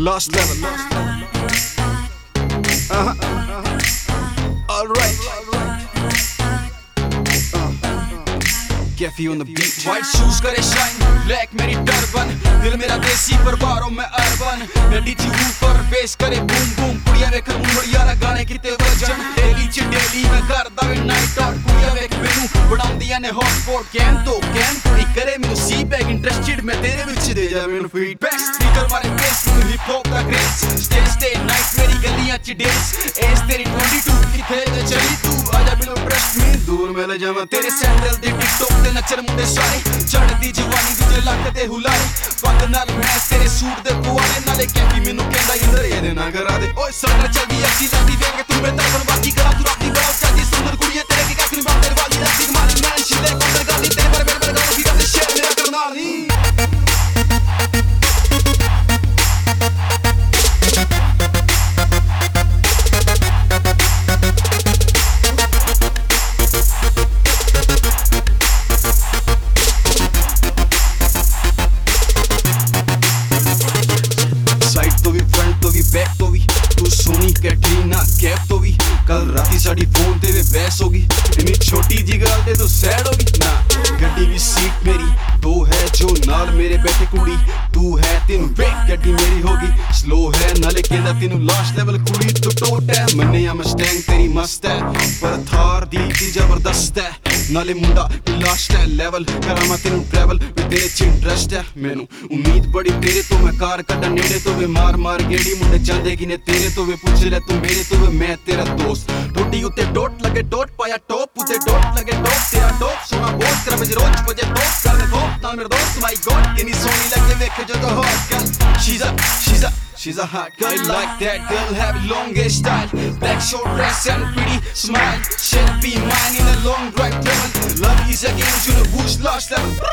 Lost level. Alright. Cafe on the beat. White shoes करे shine, black मेरी turban. दिल मेरा देसी पर बारों में urban. मैं DJ ऊपर bass करे boom boom. कुड़ियाँ वेख मुंबड़िया ना गाने किते वजन. Daily च daily मैं करदा वे night out. कुड़ियाँ वेख मैनू बढ़ाउंदियां ने hotspot. Can कुड़ी करे मैनू see back interested. मैं तेरे विच दे जा मैनू feedback. Speaker मारे bass मैनू hip hop दा grace. Stay night मेरी गलियां च days. Age तेरी 22 किथे ते चली तू. आजा बिलो trust me दूर मैं ले जावां तेरे sandal दे TikTok ते नचर मुंडे सारे. चढ़दी जवानी दूजे लक ते हुलारे. पग नाल मैं तेरे सूट दे पुआले नाले कैफी मैनू कहंदा इंदर ये ना करा दे. ओए सटर चलदी अच्छी लगदी वेंगे तू मैं तरफन बाकी करा तू राती बड़ा चाची सुंदर कुड़िए तेरे की कैफी बात तेरे वाली दा सिग मारी मैं शिले कंदर गाली तेरे पर गाली की गाली शेयर मेरा करना नहीं. बैक तो भी तू सोनी कैटरीना कैफ तो भी कल राती साड़ी फोन ते वे बहस होगी. इन्नी छोटी जी गल ते तू सैड होगी ना. गड्डी भी सीट मेरी दो है जो नाल मेरे बैठे कुड़ी. तू है तेनू वेट गड्डी मेरी होगी. स्लो है नाले कहंदा तेनू लास्ट लेवल कुड़ी तू टोट है. मन्ने आ मस्टैंग तेरी मस्त है पर थार दी जबरदस्त है. नाले मुंडा लास्ट है लेवल करा मैं तेनू ट्रैवल में तेरे च इंटरेस्ट है. मैनू उम्मीद बड़ी तेरे तो मैं कार कड्डा नेड़े तो वे मार गेड़ी मुंडे जांदे कि ने तेरे तो वे पुछ ले तू मेरे तो वे मैं तेरा दोस्त. टोटी उत्ते डोट लगे डोट पाया टॉप उत्ते डोट लगे डोप तेरा डोप सोना बोस कर बजे रोज बजे टॉप कर दे टॉप नाल मेरा दोस्त. माय गॉड कितनी सोहनी लगे वेखे जो तो hot girl. She's a hot girl. I like that girl, have long style. Black short dress and pretty smile. She'll be mine in a long drive travel. Love is a game, you know who's lost level.